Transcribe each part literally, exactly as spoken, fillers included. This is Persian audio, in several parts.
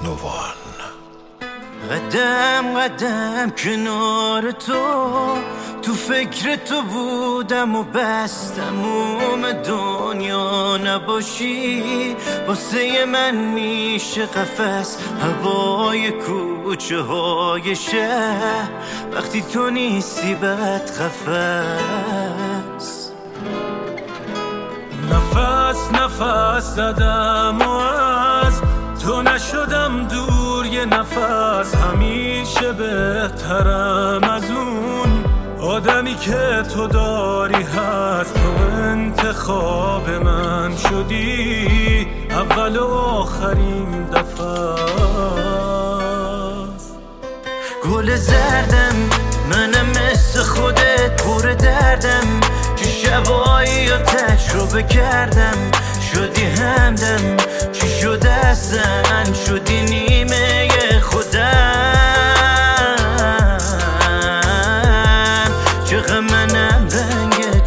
نوان. قدم قدم کنار تو، تو فکر تو بودم و بس تموم دنیا نباشی. واسه من میشه قفس هوای کوچه های شهر، وقتی تو نیستی بد قفس. نفس نفس زدم و از تو نشدم دور یه نفس. همیشه بهترم از اون آدمی که تو داری هست. تو انتخاب من شدی اول و آخرین دفعه. گل زردم منم مثل خودت پر دردم، که شبایی رو تجربه کردم. شدی همدم چی شده اصلا، شدی نیمه خودم. چقدر منم رنگت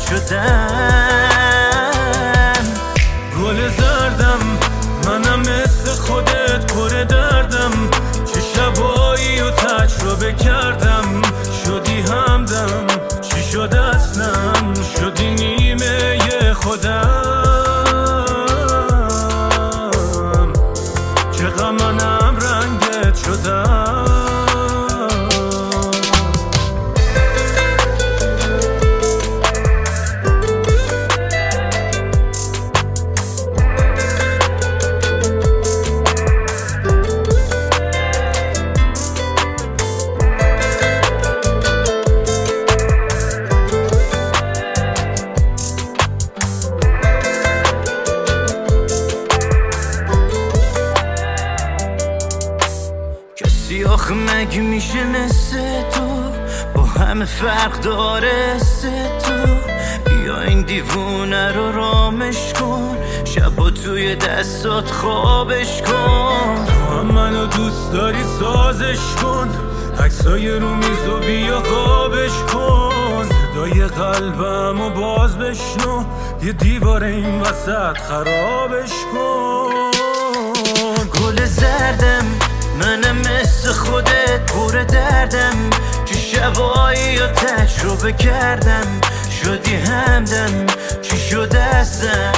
شدم. گل زردم منم مثل خودت پر دردم، چه شبایی رو تجربه کردم. شدی همدم چی شده اصلا، شدی نیمه خودم. چقدر منم رنگت شدم. کسی آخه مگه میشه مثل تو، با همه فرق داره است تو. بیا این دیوونه رو رامش کن، شبا توی دستات خوابش کن. تو هم منو دوست داری سازش کن، عکسای رو میز و بیا قابش کن. صدای قلبم و باز بشنو، یه دیوار این وسط خرابش کن. گل زردم منم مثل خودت پر دردم، که شبایی رو تجربه کردم. شدی همدم چی شده اصلا،